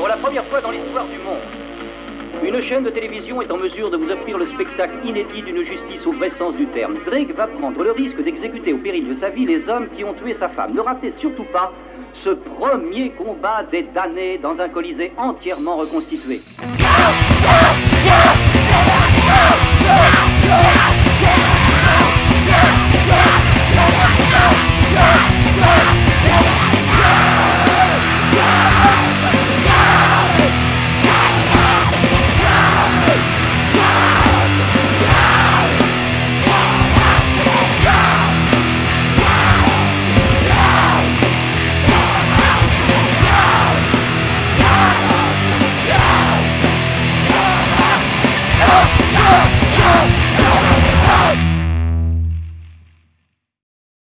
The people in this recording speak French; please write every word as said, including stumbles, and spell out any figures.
Pour la première fois dans l'histoire du monde, une chaîne de télévision est en mesure de vous offrir le spectacle inédit d'une justice au vrai sens du terme. Drake va prendre le risque d'exécuter au péril de sa vie les hommes qui ont tué sa femme. Ne ratez surtout pas ce premier combat des damnés dans un Colisée entièrement reconstitué.